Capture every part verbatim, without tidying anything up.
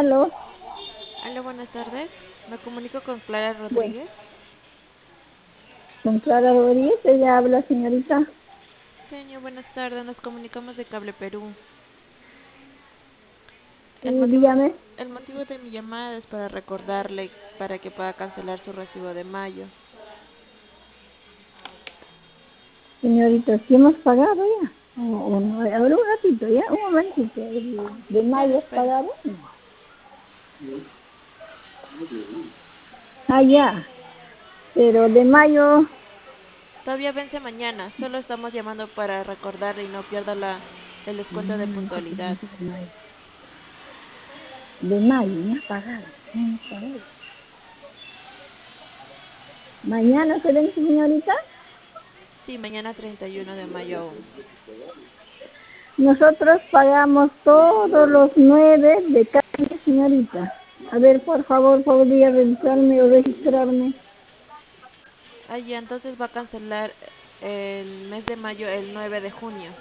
Aló, Hola, buenas tardes. Me comunico con Clara bueno, Rodríguez. con Clara Rodríguez, ella habla, señorita. Señor, buenas tardes. Nos comunicamos de Cable Perú. El Sí, motivo, dígame, el motivo de mi llamada es para recordarle para que pueda cancelar su recibo de mayo. señorita, ¿sí hemos pagado ya? O, o no, a ver, un ratito, ya, un momentito. ¿El ¿De Espera, mayo es espera. pagado? Ah, ya, pero de mayo, Todavía vence mañana. Solo estamos llamando para recordarle y no pierda la, el descuento de puntualidad. de mayo, no ha pagado, no hemos pagado. ¿Mañana se vence, señorita? Sí, mañana treinta y uno de mayo aún. Nosotros pagamos todos los nueve de cada mes, señorita. A ver, por favor, ¿podría revisarme o registrarme? Ah, ya, entonces va a cancelar el mes de mayo el nueve de junio.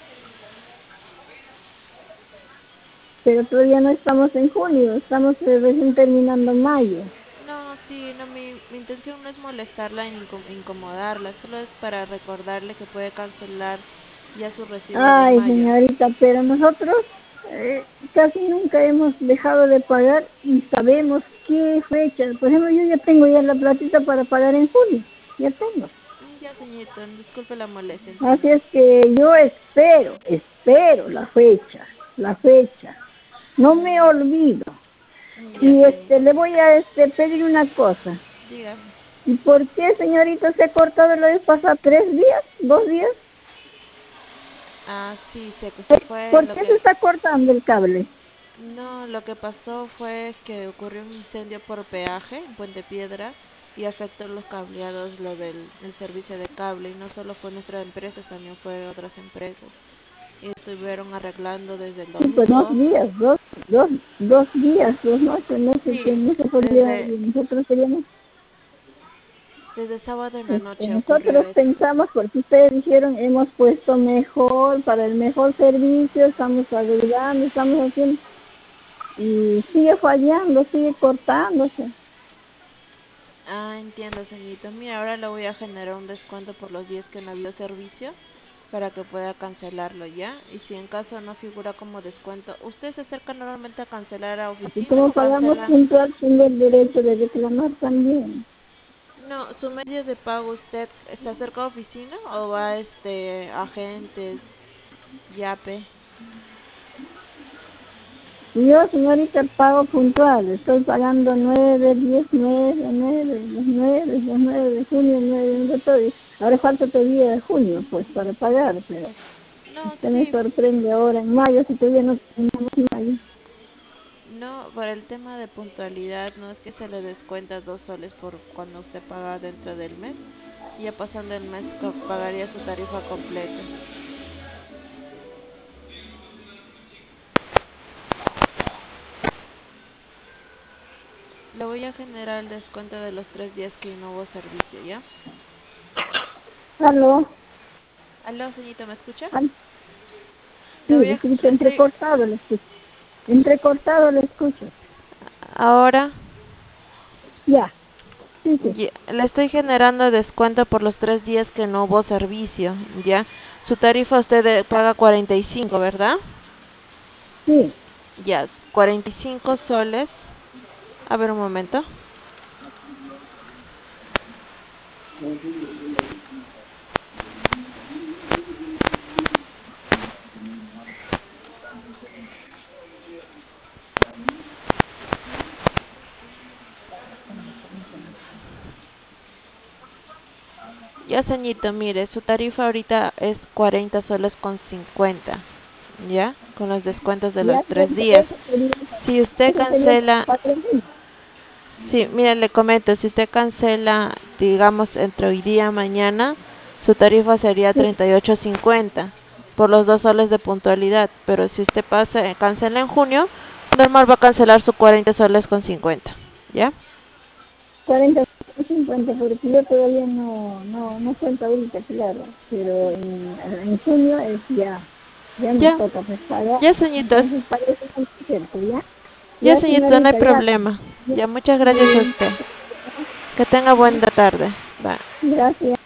Pero todavía no estamos en junio, estamos eh, recién terminando mayo. No, sí, no, mi, mi intención no es molestarla ni incom- incomodarla, solo es para recordarle que puede cancelar ya su recibo de Ay, mayo. señorita, pero nosotros eh, casi nunca hemos dejado de pagar y sabemos qué fecha. Por ejemplo, yo ya tengo ya la platita para pagar en julio, ya tengo. Mm, Ya, señorito, disculpe la molestia Así es entonces. que yo espero, espero la fecha, la fecha. No me Mm, olvido. Ya, Y este, señorito, le voy a este, pedir una cosa. dígame. ¿Y por qué, señorita, se ha cortado la vez pasada tres días, dos días? Ah, sí, sé que se fue ¿Por lo qué se que... está cortando el cable? No, lo que pasó fue que ocurrió un incendio por peaje en Puente Piedra y afectó los cableados, lo del el servicio de cable, y no solo fue nuestra empresa, también fue otras empresas. Y estuvieron arreglando desde el Sí, pues dos domingo. días, dos, dos, dos días, dos noches, no sé qué, Sí, no se podía, desde, nosotros queríamos, desde sábado en la este, noche ocurrió nosotros eso. pensamos, porque ustedes dijeron, hemos puesto mejor, para el mejor servicio, estamos arreglando, estamos haciendo, y sigue fallando, sigue cortándose. Ah, entiendo, señorito. Mira, ahora le voy a generar un descuento por los días que no ha habido servicio para que pueda cancelarlo ya. Y si en caso no figura como descuento, ¿usted se acerca normalmente a cancelar a Así oficina como o pagamos cancela? puntual, tengo el derecho de reclamar también. No, su medio de pago, ¿usted se acerca a oficina o va a este agentes, Yape? Yo, señorita, pago puntual. Estoy pagando nueve, diez, nueve, nueve, los nueve, los nueve de junio, nueve de todo. Ahora falta todavía de junio, pues, para pagar, pero No, usted me sí. sorprende ahora en mayo, si todavía no terminamos mayo. No, por el tema de puntualidad, no es que se le descuenta dos soles por cuando usted paga dentro del mes. Y ya pasando el mes co- pagaría su tarifa completa. Le voy a generar el descuento de los tres días que no hubo servicio, ¿ya? Aló, Aló, señorita, ¿me escucha? al, Le sí, voy a, escucho le estoy, entrecortado, le escucho. Entrecortado le escucho. ahora, Ya, sí, sí, ya, le estoy generando descuento por los tres días que no hubo servicio, ¿ya? Su tarifa usted eh, paga cuarenta y cinco, ¿verdad? sí. Ya, cuarenta y cinco soles. A ver un momento. Ya, señorito, mire, su tarifa ahorita es cuarenta soles con cincuenta, ¿ya? Con los descuentos de Ya, los eso tres días. sería, Si usted eso sería cancela, cuatro mil. sí, mire, le comento, si usted cancela, digamos, entre hoy día y mañana, su tarifa sería Sí, treinta y ocho cincuenta por los dos soles de puntualidad. Pero si usted pasa, cancela en junio, normal va a cancelar su cuarenta soles con cincuenta, ¿ya? cuarenta cincuenta, porque yo todavía no, no, no cuento ahorita, claro, pero en, en junio es ya, ya me Ya, toca pues pagar, ya, señoritos. entonces para eso es el cierto, ¿ya? Ya, Ya, señorita, no hay señorita, ya. problema. Ya, muchas gracias a usted. Que tenga buena tarde. Bye. Gracias.